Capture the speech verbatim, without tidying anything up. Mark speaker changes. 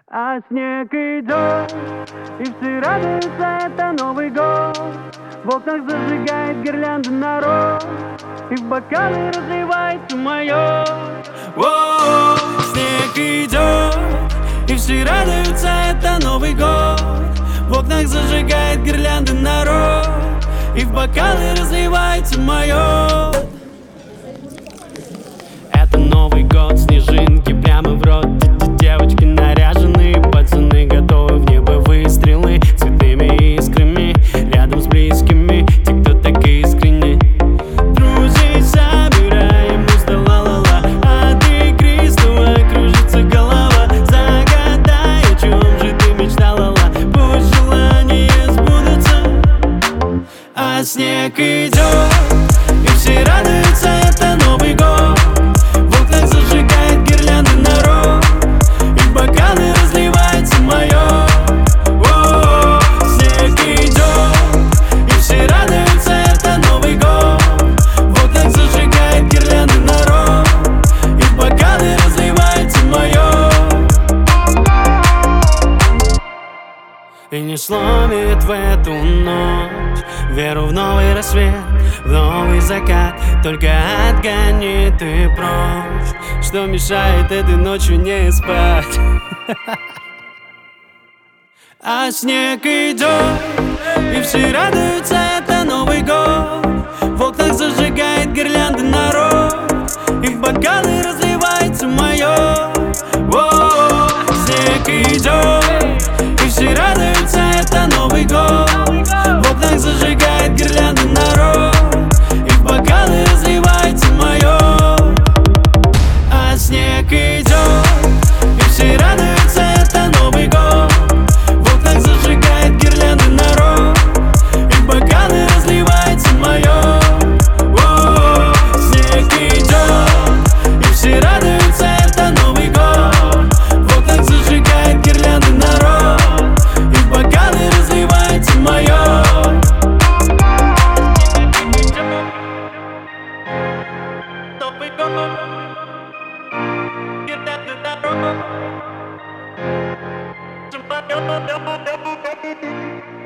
Speaker 1: А снег идет, и все радуются, это Новый год. В окнах зажигает гирлянды народ, и в бокалы разливается мое. Воу, снег идет, и все радуются, это Новый год. В окнах зажигает гирлянды народ, и в бокалы разливается мое. Это Новый год, снежинки прямо в рот. Девочки наряжены, пацаны готовы в небо выстрелы цветными искрами. Рядом с близкими, те, кто так искренне. Друзей собираем, музда ла-ла-ла. От игристого кружится голова. Загадай, о чем же ты мечтала, ла. Пусть желания сбудутся. А снег идет, и все радуются, это Новый год. В окнах зажигает гирлянды народ, и в бокалы разливается мое. О, снег идет, и все радуются, это Новый год. В окнах зажигает гирлянды народ, и в бокалы разливается мое. И не сломит в эту ночь веру в новый рассвет, в новый закат. Только отгони ты прочь, что мешает этой ночью не спать. А снег идет, и все радуются, это Новый год. В окнах зажигает гирлянды народ, и в бокалы разливается мое. О, снег идет, и все радуются, это Новый год. В окнах зажигает гирлянды народ, и в бокалы разливается мое. А снег идет, и все радуются, это Новый год. В окнах зажигает гирлянды народ, и в бокалы разливается мое. О, снег идет, и все радуются, это Новый год. В окнах зажигает гирлянды народ, и в бокалы разливается мое. Новый год, гирлянды народ, и в бокалы разливается мое.